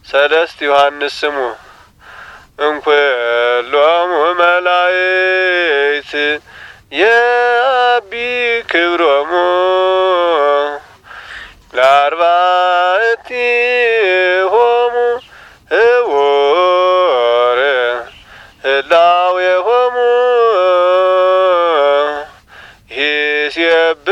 ሰለስት ዮሐንስ ስሙ እንኩሎሙ መላእክት የአቢ ክብሮሙ ለአርባዕቲሆሙ ህቡር ህላዌሆሙ ይሴብ